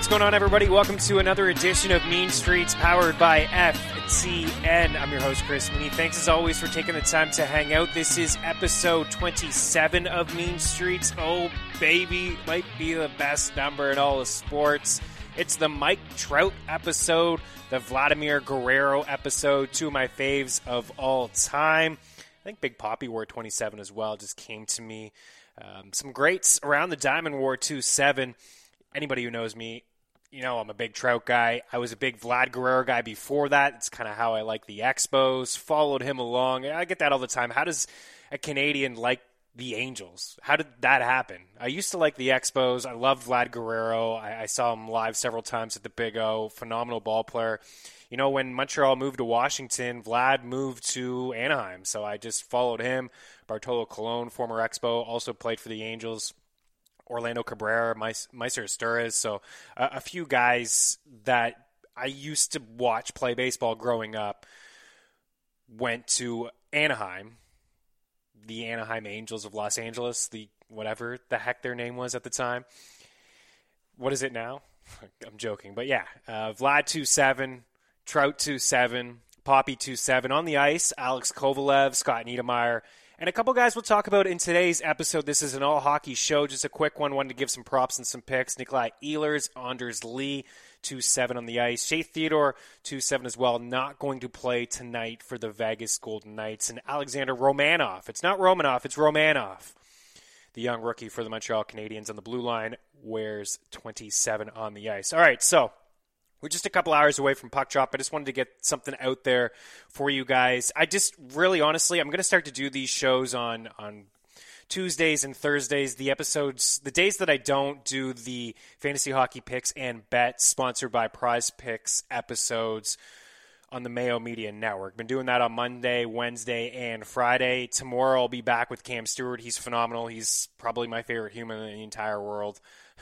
What's going on, everybody? Welcome to another edition of Mean Streets, powered by FTN. I'm your host, Chris Meany. Thanks, as always, for taking the time to hang out. This is episode 27 of Mean Streets. Oh, baby, might be the best number in all of sports. It's the Mike Trout episode, the Vladimir Guerrero episode, two of my faves of all time. I think Big Papi wore 27 as well, just came to me. Some greats around the diamond wore 27. Anybody who knows me, you know I'm a big Trout guy. I was a big Vlad Guerrero guy before that. It's kind of how I like the Expos. Followed him along. I get that all the time. How does a Canadian like the Angels? How did that happen? I used to like the Expos. I loved Vlad Guerrero. I saw him live several times at the Big O. Phenomenal ball player. You know, when Montreal moved to Washington, Vlad moved to Anaheim. So I just followed him. Bartolo Colon, former Expo, also played for the Angels. Orlando Cabrera, Meister Asturias. So a few guys that I used to watch play baseball growing up went to Anaheim, the Anaheim Angels of Los Angeles, the whatever the heck their name was at the time. What is it now? I'm joking. But yeah, Vlad 2-7, Trout 2-7, Papi 2-7. On the ice, Alex Kovalev, Scott Niedermayer, and a couple guys we'll talk about in today's episode. This is an all-hockey show, just a quick one. Wanted to give some props and some picks. Nikolai Ehlers, Anders Lee, 2-7 on the ice. Shea Theodore, 2-7 as well. Not going to play tonight for the Vegas Golden Knights. And Alexander Romanov. It's not Romanov, it's Romanov. The young rookie for the Montreal Canadiens on the blue line wears 27 on the ice. All right, so we're just a couple hours away from puck drop. I just wanted to get something out there for you guys. I just really, honestly, I'm going to start to do these shows on Tuesdays and Thursdays. The episodes, the days that I don't do the fantasy hockey picks and bets sponsored by Prize Picks episodes on the Mayo Media Network. Been doing that on Monday, Wednesday, and Friday. Tomorrow I'll be back with Cam Stewart. He's phenomenal. He's probably my favorite human in the entire world.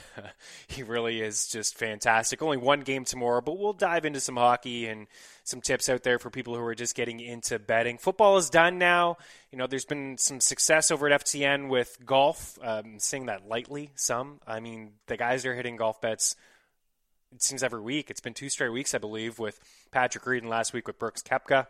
He really is just fantastic. Only one game tomorrow, but we'll dive into some hockey and some tips out there for people who are just getting into betting. Football is done now. You know, there's been some success over at FTN with golf. Saying that lightly, some. I mean, the guys are hitting golf bets, it seems, every week. It's been 2 straight weeks, I believe, with Patrick Reed and last week with Brooks Koepka.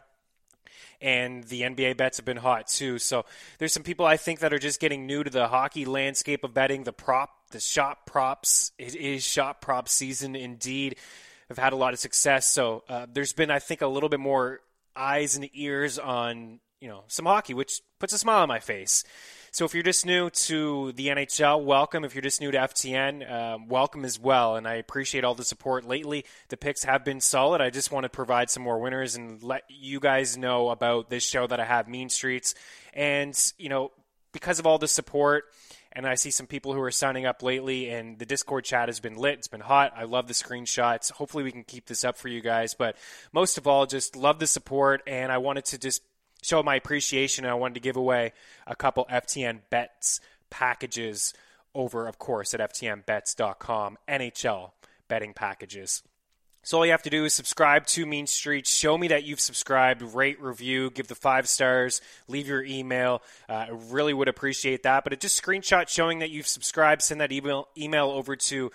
And the NBA bets have been hot too. So there's some people I think that are just getting new to the hockey landscape of betting. The shot props. It is shot prop season indeed. I've had a lot of success. So there's been, I think, a little bit more eyes and ears on, you know, some hockey, which puts a smile on my face. So if you're just new to the NHL, welcome. If you're just new to FTN, welcome as well. And I appreciate all the support lately. The picks have been solid. I just want to provide some more winners and let you guys know about this show that I have, Mean Streets. And, you know, because of all the support, and I see some people who are signing up lately, and the Discord chat has been lit. It's been hot. I love the screenshots. Hopefully we can keep this up for you guys. But most of all, just love the support, and I wanted to just show my appreciation. I wanted to give away a couple FTN bets packages over, of course, at ftnbets.com, NHL betting packages. So all you have to do is subscribe to Mean Streets. Show me that you've subscribed, rate, review, give the 5 stars, leave your email. I really would appreciate that. But just screenshot showing that you've subscribed. Send that email over to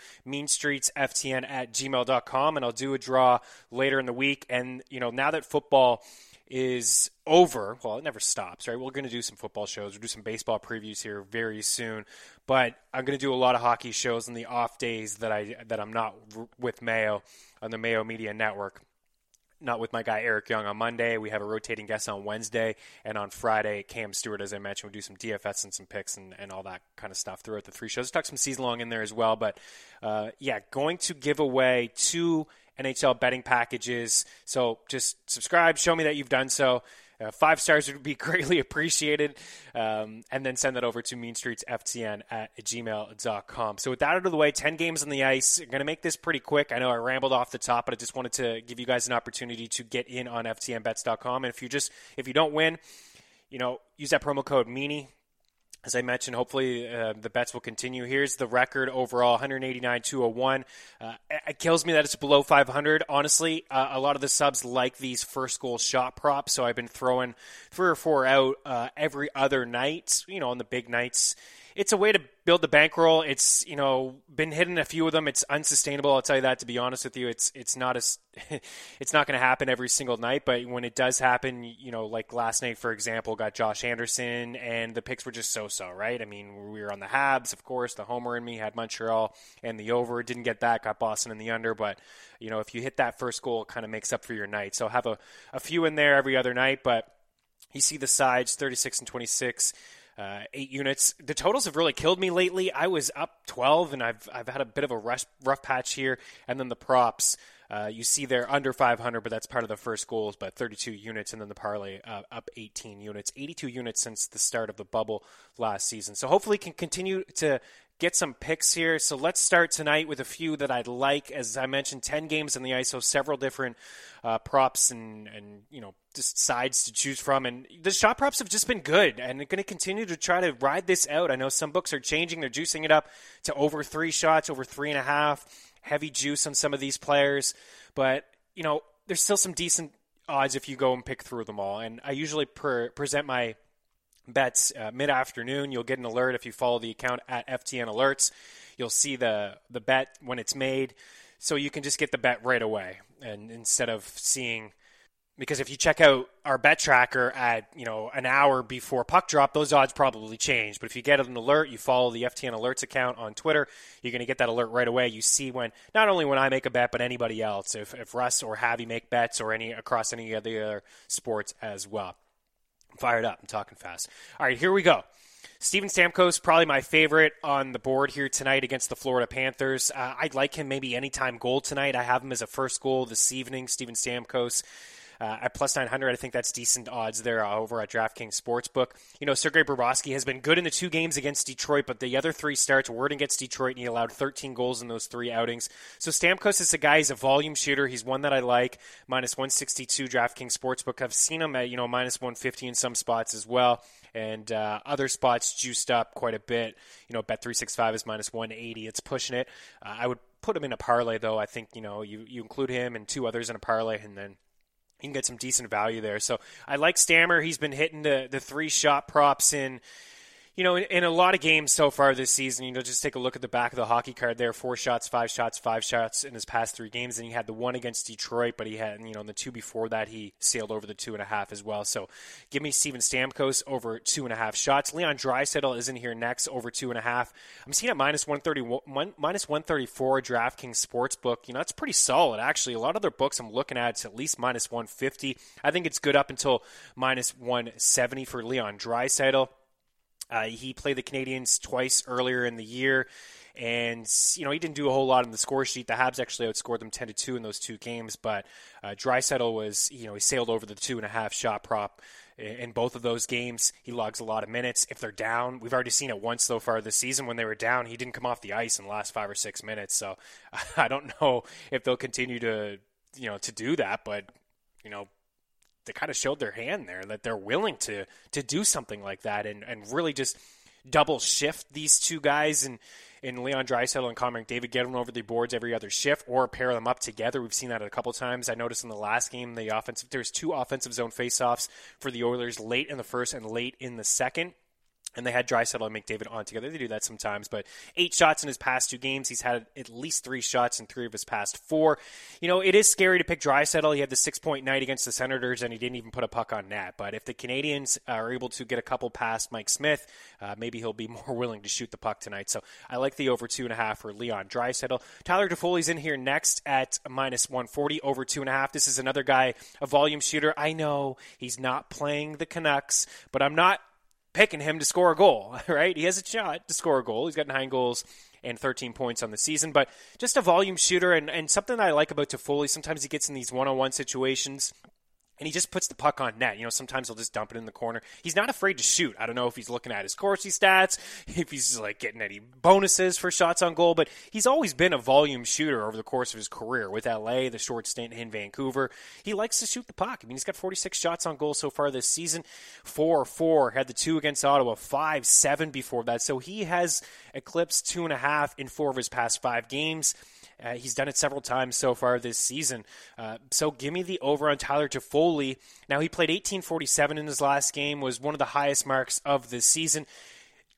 meanstreetsftn@gmail.com, and I'll do a draw later in the week. And, you know, now that football is over, well, it never stops, right? We're going to do some football shows. We'll do some baseball previews here very soon. But I'm going to do a lot of hockey shows on the off days that I'm not with Mayo on the Mayo Media Network. Not with my guy Eric Young on Monday. We have a rotating guest on Wednesday. And on Friday, Cam Stewart, as I mentioned, we'll do some DFS and some picks and all that kind of stuff throughout the 3 shows. We'll talk some season long in there as well. But, going to give away 2 NHL betting packages. So just subscribe, show me that you've done so. 5 stars would be greatly appreciated. And then send that over to meanstreetsftn@gmail.com. So with that out of the way, 10 games on the ice. I'm going to make this pretty quick. I know I rambled off the top, but I just wanted to give you guys an opportunity to get in on ftnbets.com. And if you don't win, you know, use that promo code Meany. As I mentioned, hopefully the bets will continue. Here's the record overall, 189-201. It kills me that it's below 500. Honestly, a lot of the subs like these first goal shot props, so I've been throwing 3 or 4 out every other night, you know, on the big nights. it's a way to build the bankroll. It's, been hitting a few of them. It's unsustainable. I'll tell you that, to be honest with you. It's not it's not going to happen every single night, but when it does happen, like last night, for example, got Josh Anderson, and the picks were just so-so, right? I mean, we were on the Habs, of course. The homer in me had Montreal and the over. Didn't get that. Got Boston in the under, but, if you hit that first goal, it kind of makes up for your night. So have a few in there every other night, but you see the sides, 36 and 26. 8 units. The totals have really killed me lately. I was up 12, and I've had a bit of a rough patch here. And then the props, you see they're under 500, but that's part of the first goals, but 32 units, and then the parlay up 18 units. 82 units since the start of the bubble last season. So hopefully can continue to get some picks here. So let's start tonight with a few that I'd like. As I mentioned, 10 games in the ISO, several different props and just sides to choose from. And the shot props have just been good, and they're going to continue to try to ride this out. I know some books are changing. They're juicing it up to over 3 shots, over 3.5. Heavy juice on some of these players. But, there's still some decent odds if you go and pick through them all. And I usually present my bets mid-afternoon. You'll get an alert if you follow the account at FTN Alerts. You'll see the bet when it's made, so you can just get the bet right away. And instead of seeing, because if you check out our bet tracker at an hour before puck drop, those odds probably change. But if you get an alert, you follow the FTN Alerts account on Twitter, you're going to get that alert right away. You see not only when I make a bet, but anybody else, if Russ or Javi make bets, or across any of the other sports as well. I'm fired up. I'm talking fast. All right, here we go. Steven Stamkos, probably my favorite on the board here tonight against the Florida Panthers. I'd like him maybe anytime goal tonight. I have him as a first goal this evening, Steven Stamkos. At plus 900, I think that's decent odds there over at DraftKings Sportsbook. Sergei Bobrovsky has been good in the 2 games against Detroit, but the other 3 starts were against Detroit, and he allowed 13 goals in those 3 outings. So Stamkos is a guy, he's a volume shooter. He's one that I like. Minus 162 DraftKings Sportsbook. I've seen him at, minus 150 in some spots as well. And other spots juiced up quite a bit. Bet365 is minus 180. It's pushing it. I would put him in a parlay, though. I think, you include him and 2 others in a parlay, and then you can get some decent value there. So I like Stammer. He's been hitting the 3-shot props in a lot of games so far this season. Just take a look at the back of the hockey card there. 4 shots, 5 shots, 5 shots in his past 3 games. And he had the 1 against Detroit, but he had, in the 2 before that, he sailed over the 2.5 as well. So give me Steven Stamkos over 2.5 shots. Leon Draisaitl is in here next, over 2.5. I'm seeing at minus 134 DraftKings Sportsbook. It's pretty solid, actually. A lot of other books I'm looking at, it's at least minus 150. I think it's good up until minus 170 for Leon Draisaitl. He played the Canadiens twice earlier in the year, and he didn't do a whole lot on the score sheet. The Habs actually outscored them 10-2 in those 2 games, but Draisaitl was, he sailed over the 2.5 shot prop in both of those games. He logs a lot of minutes. If they're down, we've already seen it once so far this season. When they were down, he didn't come off the ice in the last 5 or 6 minutes. So I don't know if they'll continue to do that, but they kind of showed their hand there that they're willing to do something like that and really just double shift these 2 guys in Leon Draisaitl and Connor McDavid, get them over the boards every other shift or pair them up together. We've seen that a couple times. I noticed in the last game, there's 2 offensive zone faceoffs for the Oilers late in the first and late in the second. And they had Draisaitl and McDavid on together. They do that sometimes. But 8 shots in his past 2 games. He's had at least 3 shots in 3 of his past 4. It is scary to pick Draisaitl. He had the 6-point night against the Senators, and he didn't even put a puck on net. But if the Canadiens are able to get a couple past Mike Smith, maybe he'll be more willing to shoot the puck tonight. So I like the over 2.5 for Leon Draisaitl. Tyler Toffoli's in here next at minus 140, over 2.5. This is another guy, a volume shooter. I know he's not playing the Canucks, but I'm not picking him to score a goal, right? He has a shot to score a goal. He's got 9 goals and 13 points on the season, but just a volume shooter and something that I like about Toffoli, sometimes he gets in these one-on-one situations and he just puts the puck on net. Sometimes he'll just dump it in the corner. He's not afraid to shoot. I don't know if he's looking at his Corsi stats, if he's getting any bonuses for shots on goal, but he's always been a volume shooter over the course of his career with LA, the short stint in Vancouver. He likes to shoot the puck. He's got 46 shots on goal so far this season, 4-4, had the 2 against Ottawa, 5-7 before that. So he has eclipsed 2.5 in 4 of his past 5 games. He's done it several times so far this season. So give me the over on Tyler Toffoli. Now, he played 18.47 in his last game, was one of the highest marks of this season.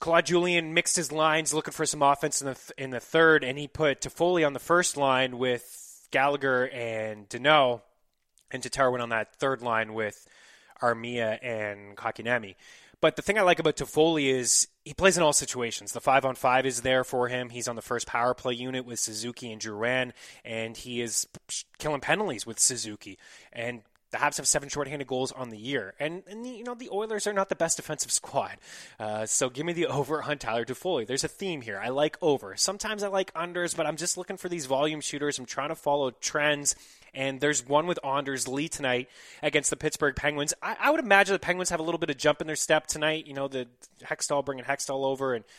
Claude Julien mixed his lines, looking for some offense in the third, and he put Toffoli on the first line with Gallagher and Deneau, and Tatar went on that third line with Armia and Kotkaniemi. But the thing I like about Toffoli is he plays in all situations. The 5-on-5 is there for him. He's on the first power play unit with Suzuki and Drouin, and he is killing penalties with Suzuki. And the Habs have 7 shorthanded goals on the year. And the Oilers are not the best defensive squad. So give me the over on Tyler Toffoli. There's a theme here. I like over. Sometimes I like unders, but I'm just looking for these volume shooters. I'm trying to follow trends. And there's one with Anders Lee tonight against the Pittsburgh Penguins. I would imagine the Penguins have a little bit of jump in their step tonight. The Hextall bringing Hextall over and,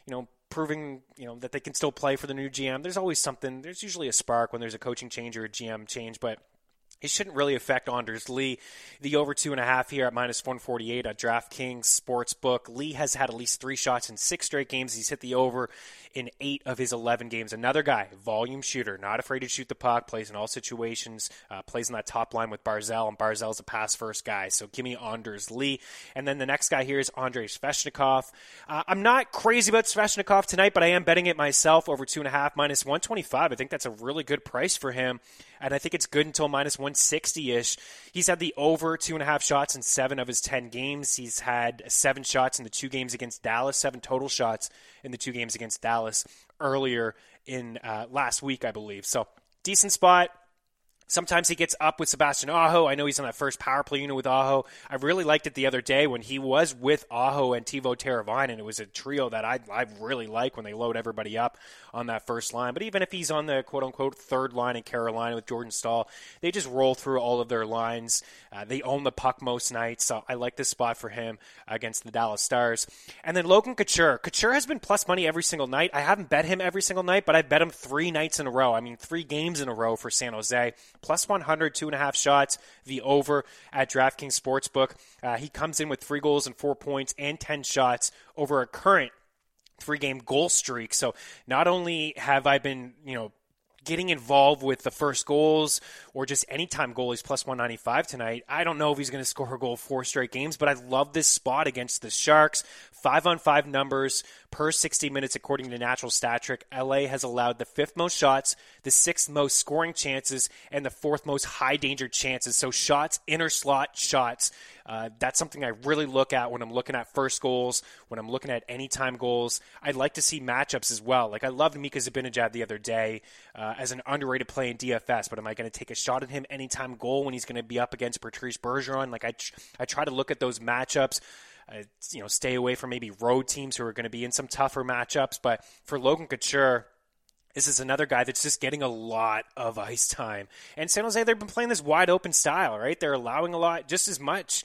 proving, that they can still play for the new GM. There's always something. There's usually a spark when there's a coaching change or a GM change, but it shouldn't really affect Anders Lee. The over 2.5 here at minus 148 at DraftKings Sportsbook. Lee has had at least 3 shots in 6 straight games. He's hit the over in 8 of his 11 games. Another guy, volume shooter, not afraid to shoot the puck, plays in all situations, plays in that top line with Barzal, and Barzal's a pass-first guy. So give me Anders Lee. And then the next guy here is Andrei Svechnikov. I'm not crazy about Svechnikov tonight, but I am betting it myself over 2.5, minus 125. I think that's a really good price for him, and I think it's good until minus 160-ish. He's had the over 2.5 shots in 7 of his 10 games. He's had 7 shots in the 2 games against Dallas, 7 total shots in the 2 games against Dallas earlier in last week, I believe. So decent spot. Sometimes he gets up with Sebastian Aho. I know he's on that first power play unit with Aho. I really liked it the other day when he was with Aho and Teuvo Teravainen. It was a trio that I really like when they load everybody up on that first line. But even if he's on the quote-unquote third line in Carolina with Jordan Staal, they just roll through all of their lines. They own the puck most nights, so I like this spot for him against the Dallas Stars. And then Logan Couture. Couture has been plus money every single night. I haven't bet him every single night, but I bet him 3 nights in a row. 3 games in a row for San Jose. Plus 100, 2.5 shots, the over at DraftKings Sportsbook. He comes in with 3 goals and 4 points and 10 shots over a current 3-game goal streak. So not only have I been, getting involved with the first goals or just anytime goalies plus 195 tonight. I don't know if he's going to score a goal 4 straight games, but I love this spot against the Sharks. 5-on-5 numbers per 60 minutes according to Natural Stat Trick. LA has allowed the 5th most shots, the 6th most scoring chances, and the 4th most high danger chances. So shots, inner slot shots. That's something I really look at when I'm looking at first goals, when I'm looking at anytime goals. I'd like to see matchups as well. Like I loved Mika Zibanejad the other day as an underrated play in DFS, but am I going to take a shot at him anytime goal when he's going to be up against Patrice Bergeron? Like I try to look at those matchups. Stay away from maybe road teams who are going to be in some tougher matchups. But for Logan Couture, this is another guy that's just getting a lot of ice time. And San Jose, they've been playing this wide open style, right? They're allowing a lot, just as much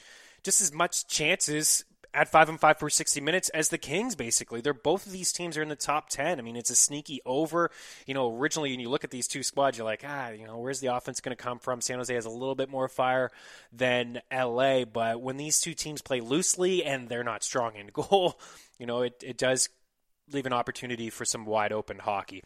chances at 5-on-5 per 60 minutes as the Kings, basically. Both of these teams are in the top 10. It's a sneaky over. Originally, when you look at these two squads, you're like, where's the offense going to come from? San Jose has a little bit more fire than LA, but when these two teams play loosely and they're not strong in goal, it does leave an opportunity for some wide open hockey.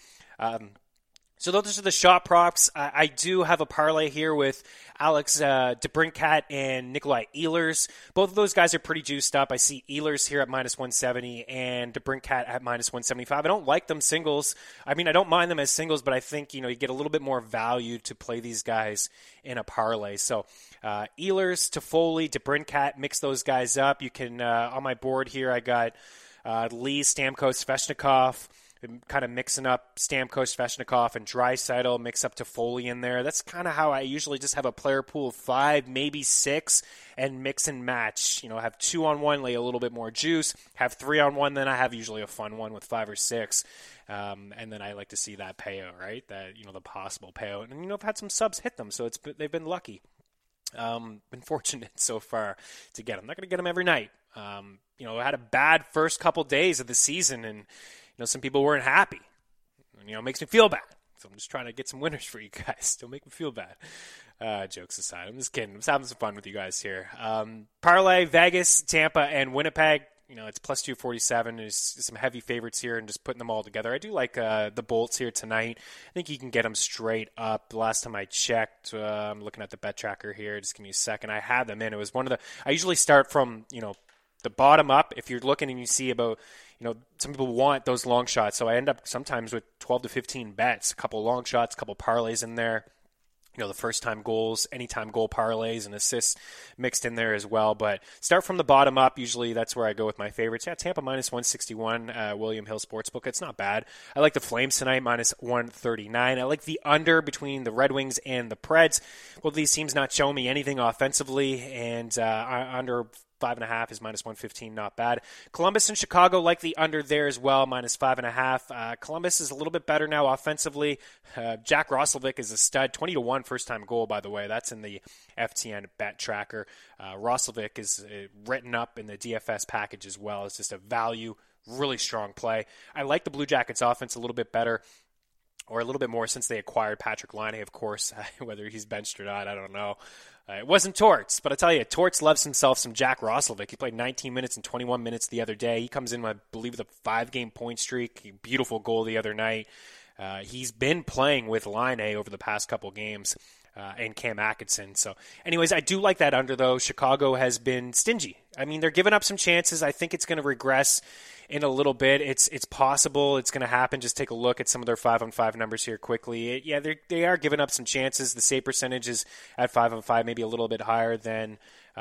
So those are the shot props. I do have a parlay here with Alex DeBrincat and Nikolai Ehlers. Both of those guys are pretty juiced up. I see Ehlers here at minus 170 and DeBrincat at minus 175. I don't like them singles. I don't mind them as singles, but I think, you get a little bit more value to play these guys in a parlay. So Ehlers, Toffoli, DeBrincat, mix those guys up. You can, on my board here, I got Lee, Stamkos, Svechnikov. Kind of mixing up Stamkos, Svechnikov, and Draisaitl, mix up Toffoli in there. That's kind of how I usually just have a player pool of 5, maybe 6, and mix and match. Have 2-on-1, lay a little bit more juice. Have 3-on-1, then I have usually a fun one with 5 or 6. And then I like to see that payout, right? That, the possible payout. And, I've had some subs hit them, so they've been lucky. Been fortunate so far to get them. Not going to get them every night. I had a bad first couple days of the season, and some people weren't happy. It makes me feel bad. So I'm just trying to get some winners for you guys. Don't make me feel bad. Jokes aside, I'm just kidding. I'm just having some fun with you guys here. Parlay, Vegas, Tampa, and Winnipeg. It's plus 247. There's some heavy favorites here and just putting them all together. I do like the Bolts here tonight. I think you can get them straight up. The last time I checked, I'm looking at the bet tracker here. Just give me a second. I had them in. It was one of the – I usually start from, the bottom up. If you're looking and you see about, some people want those long shots. So I end up sometimes with 12 to 15 bets, a couple long shots, a couple parlays in there. The first-time goals, anytime goal parlays and assists mixed in there as well. But start from the bottom up. Usually that's where I go with my favorites. Yeah, Tampa minus 161, William Hill Sportsbook. It's not bad. I like the Flames tonight, minus 139. I like the under between the Red Wings and the Preds. Well, these teams not showing me anything offensively, and under 5.5 is minus 115, not bad. Columbus and Chicago like the under there as well, minus 5.5. Columbus is a little bit better now offensively. Jack Roslovic is a stud, 20-1 first-time goal, by the way. That's in the FTN bet tracker. Roslovic is written up in the DFS package as well. It's just a value, really strong play. I like the Blue Jackets offense a little bit better, or a little bit more since they acquired Patrick Laine, of course. Whether he's benched or not, I don't know. It wasn't Torts, but I tell you, Torts loves himself some Jack Roslovic. He played 19 minutes and 21 minutes the other day. He comes in, I believe, with a 5-game point streak. Beautiful goal the other night. He's been playing with Laine over the past couple games, and Cam Atkinson. So anyways, I do like that under, though. Chicago has been stingy. I mean, they're giving up some chances. I think it's going to regress in a little bit. It's possible it's going to happen. Just take a look at some of their 5-on-5 numbers here quickly. They are giving up some chances. The save percentage is at 5-on-5, maybe a little bit higher than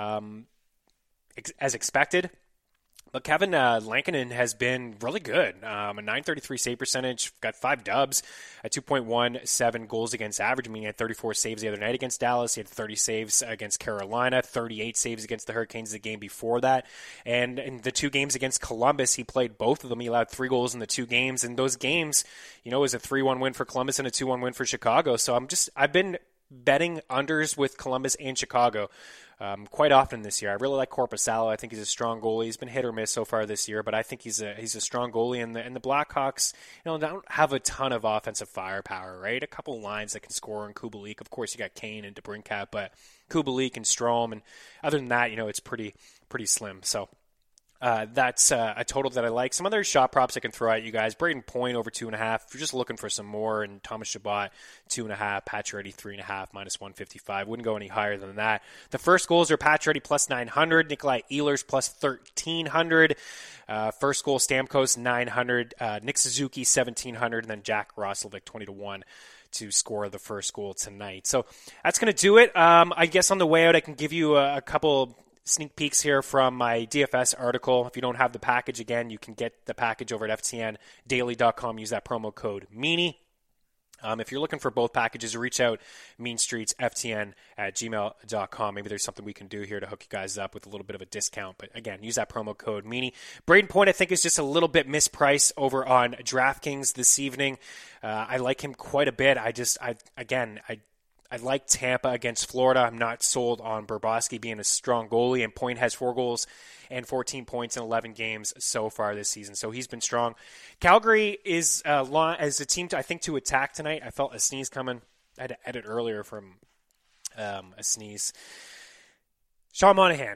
as expected. But Kevin Lankinen has been really good. A 933 save percentage, got 5 dubs, a 2.17 goals against average. I mean, he had 34 saves the other night against Dallas. He had 30 saves against Carolina, 38 saves against the Hurricanes the game before that. And in the 2 games against Columbus, he played both of them. He allowed 3 goals in the 2 games. And those games, it was a 3-1 win for Columbus and a 2-1 win for Chicago. So I've been betting unders with Columbus and Chicago quite often this year. I really like Korpisalo. I think he's a strong goalie. He's been hit or miss so far this year, but I think he's a strong goalie. And the Blackhawks, don't have a ton of offensive firepower, right? A couple lines that can score in Kubalik. Of course, you got Kane and DeBrincat, but Kubalik and Strome, and other than that, it's pretty slim. So that's a total that I like. Some other shot props I can throw at you guys. Braden Point over 2.5. If you're just looking for some more, and Thomas Chabot 2.5, Pacioretty 3.5, minus 155. Wouldn't go any higher than that. The first goals are Pacioretty plus 900, Nikolai Ehlers plus 1,300. First goal Stamkos 900, Nick Suzuki 1,700, and then Jack Roslovic 20-1 to score the first goal tonight. So that's going to do it. I guess on the way out, I can give you a couple sneak peeks here from my DFS article. If you don't have the package, again, you can get the package over at ftndaily.com. Use that promo code MEANIE. If you're looking for both packages, reach out meanstreetsftn@gmail.com. Maybe there's something we can do here to hook you guys up with a little bit of a discount. But again, use that promo code MEANIE. Braden Point, I think, is just a little bit mispriced over on DraftKings this evening. I like him quite a bit. I like Tampa against Florida. I'm not sold on Bobrovsky being a strong goalie, and Point has 4 goals and 14 points in 11 games so far this season. So he's been strong. Calgary is as a team, to attack tonight. I felt a sneeze coming. I had to edit earlier from a sneeze. Sean Monahan.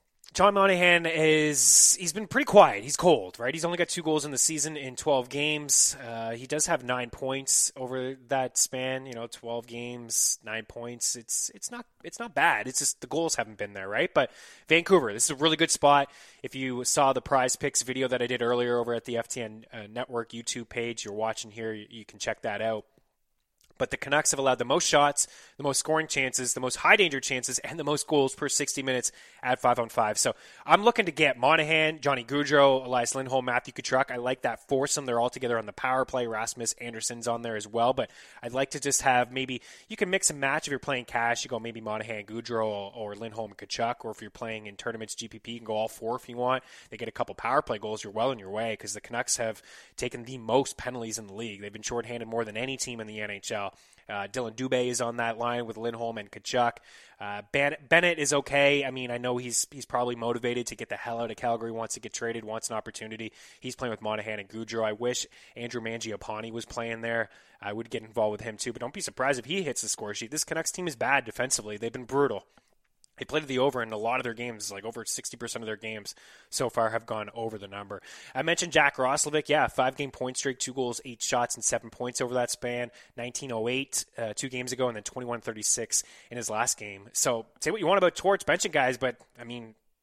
He's been pretty quiet. He's cold, right? He's only got 2 goals in the season in 12 games. He does have 9 points over that span, 12 games, 9 points. It's not bad. It's just the goals haven't been there, right? But Vancouver, this is a really good spot. If you saw the Prize Picks video that I did earlier over at the FTN Network YouTube page, you're watching here, you can check that out. But the Canucks have allowed the most shots, the most scoring chances, the most high-danger chances, and the most goals per 60 minutes at 5-on-5. So I'm looking to get Monahan, Johnny Gaudreau, Elias Lindholm, Matthew Tkachuk. I like that foursome. They're all together on the power play. Rasmus Anderson's on there as well. But I'd like to just have maybe you can mix and match if you're playing cash. You go maybe Monahan, Gaudreau, or Lindholm, Tkachuk. Or if you're playing in tournaments, GPP, you can go all 4 if you want. They get a couple power play goals. You're well on your way because the Canucks have taken the most penalties in the league. They've been shorthanded more than any team in the NHL. Dylan Dubé is on that line with Lindholm and Tkachuk. Bennett is okay. I mean, I know he's probably motivated to get the hell out of Calgary, wants to get traded, wants an opportunity. He's playing with Monahan and Gaudreau. I wish Andrew Mangiapane was playing there. I would get involved with him too, but don't be surprised if he hits the score sheet. This Canucks team is bad defensively. They've been brutal. They played the over in a lot of their games, like over 60% of their games so far have gone over the number. I mentioned Jack Roslovic. 5-game point streak, 2 goals, 8 shots, and 7 points over that span. 1908 2 games ago, and then 21-36 in his last game. So say what you want about Torts benching guys, but I mean,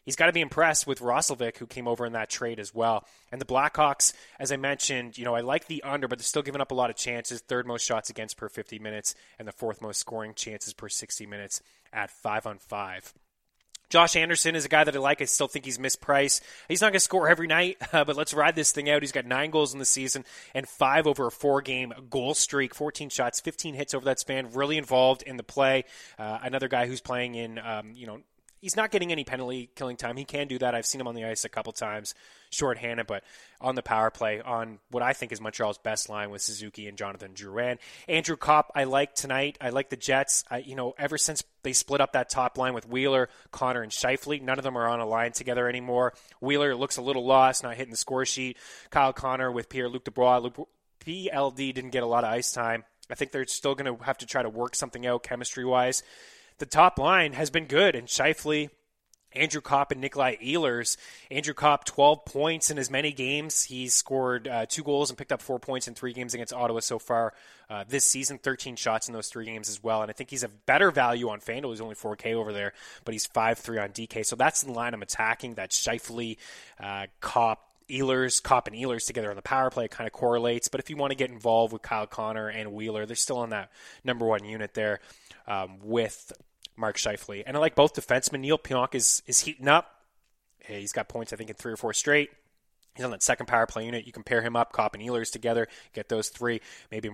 he's got to be impressed with Roslovic, who came over in that trade as well. And the Blackhawks, as I mentioned, I like the under, but they're still giving up a lot of chances. Third most shots against per 50 minutes, and the fourth most scoring chances per 60 minutes at 5-on-5. Josh Anderson is a guy that I like. I still think he's mispriced. He's not going to score every night, but let's ride this thing out. He's got 9 goals in the season and 5 over a 4-game goal streak, 14 shots, 15 hits over that span, really involved in the play. Another guy who's playing in, he's not getting any penalty killing time. He can do that. I've seen him on the ice a couple times, shorthanded, but on the power play on what I think is Montreal's best line with Suzuki and Jonathan Drouin. Andrew Kopp, I like tonight. I like the Jets. Ever since they split up that top line with Wheeler, Connor, and Scheifele, none of them are on a line together anymore. Wheeler looks a little lost, not hitting the score sheet. Kyle Connor with Pierre-Luc Dubois. PLD didn't get a lot of ice time. I think they're still going to have to try to work something out chemistry-wise. The top line has been good, and Scheifele, Andrew Kopp, and Nikolai Ehlers. Andrew Kopp, 12 points in as many games. He's scored 2 goals and picked up 4 points in 3 games against Ottawa so far this season, 13 shots in those 3 games as well. And I think he's a better value on FanDuel. He's only 4K over there, but he's 5-3 on DK. So that's the line I'm attacking, that Scheifele, Kopp, Kopp and Ehlers together on the power play. It kind of correlates. But if you want to get involved with Kyle Connor and Wheeler, they're still on that number 1 unit there with Mark Scheifele. And I like both defensemen. Neil Pionk is heating up. He's got points, I think, in 3 or 4 straight. He's on that second power play unit. You can pair him up, Kopp and Ehlers together, get those 3. Maybe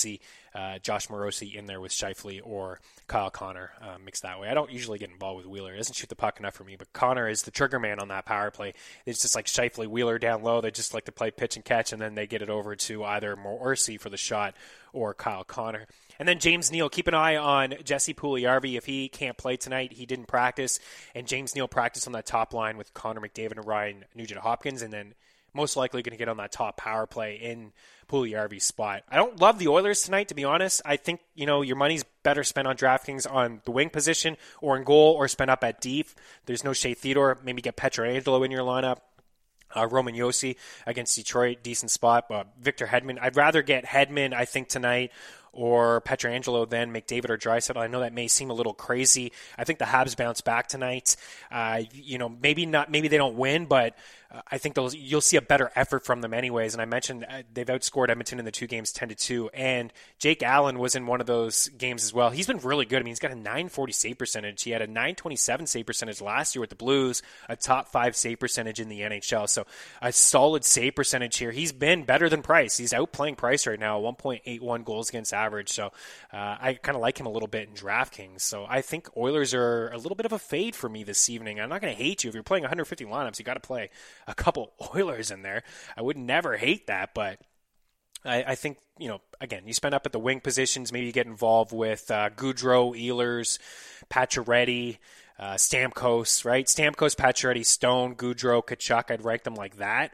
Josh Morosi in there with Scheifele or Kyle Connor mixed that way. I don't usually get involved with Wheeler. He doesn't shoot the puck enough for me, but Connor is the trigger man on that power play. It's just like Scheifele, Wheeler down low. They just like to play pitch and catch, and then they get it over to either Morosi for the shot or Kyle Connor. And then James Neal, keep an eye on Jesse Puljujarvi. If he can't play tonight, he didn't practice. And James Neal practiced on that top line with Connor McDavid and Ryan Nugent-Hopkins, and then most likely going to get on that top power play in Puljujarvi's spot. I don't love the Oilers tonight, to be honest. I think, your money's better spent on DraftKings on the wing position or in goal or spent up at deep. There's no Shea Theodore. Maybe get Pietrangelo in your lineup. Roman Josi against Detroit, decent spot. Victor Hedman, I'd rather get Hedman, I think, tonight, or Pietrangelo than McDavid or Draisaitl. I know that may seem a little crazy. I think the Habs bounce back tonight. Maybe they don't win, but I think you'll see a better effort from them anyways. And I mentioned they've outscored Edmonton in the 2 games 10-2. And Jake Allen was in one of those games as well. He's been really good. I mean, he's got a .940 save percentage. He had a .927 save percentage last year with the Blues, a top 5 save percentage in the NHL. So a solid save percentage here. He's been better than Price. He's outplaying Price right now, 1.81 goals against average. So I kind of like him a little bit in DraftKings. So I think Oilers are a little bit of a fade for me this evening. I'm not going to hate you. If you're playing 150 lineups, you got to play a couple Oilers in there. I would never hate that, but I think, again, you spend up at the wing positions. Maybe you get involved with Gaudreau, Ehlers, Pacioretty, Stamkos, right? Stamkos, Pacioretty, Stone, Gaudreau, Tkachuk. I'd rank them like that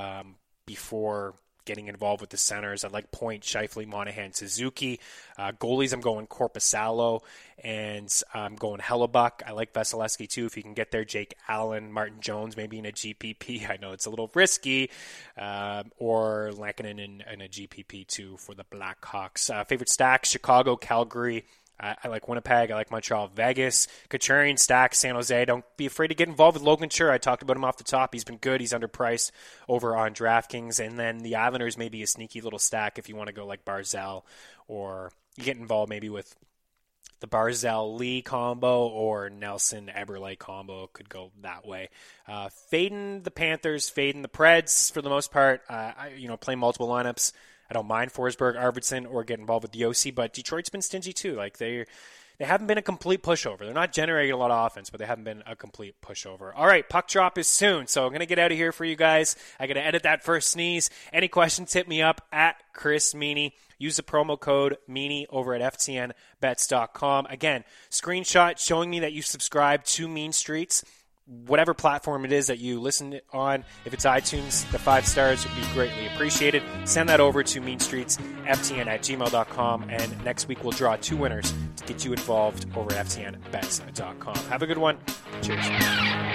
before getting involved with the centers. I like Point, Scheifele, Monahan, Suzuki. Goalies, I'm going Korpisalo, and I'm going Hellebuck. I like Vasilevsky too, if you can get there. Jake Allen, Martin Jones, maybe in a GPP. I know it's a little risky. Or Lankinen in a GPP too for the Blackhawks. Favorite stacks, Chicago, Calgary. I like Winnipeg. I like Montreal, Vegas. Couturier, Stack, San Jose. Don't be afraid to get involved with Logan Couture. I talked about him off the top. He's been good. He's underpriced over on DraftKings. And then the Islanders may be a sneaky little stack if you want to go like Barzal, or you get involved maybe with the Barzal-Lee combo or Nelson-Eberle combo. Could go that way. Fading the Panthers, fading the Preds for the most part. Play multiple lineups. I don't mind Forsberg, Arvidsson, or get involved with Josi, but Detroit's been stingy too. Like they haven't been a complete pushover. They're not generating a lot of offense, but they haven't been a complete pushover. All right, puck drop is soon, so I'm going to get out of here for you guys. I got to edit that first sneeze. Any questions, hit me up at Chris Meany. Use the promo code Meany over at FTNBets.com. Again, screenshot showing me that you subscribe to Mean Streets. Whatever platform it is that you listen on, if it's iTunes, the 5 stars would be greatly appreciated. Send that over to meanstreetsftn@gmail.com, and next week we'll draw 2 winners to get you involved over at ftnbets.com. Have a good one. Cheers.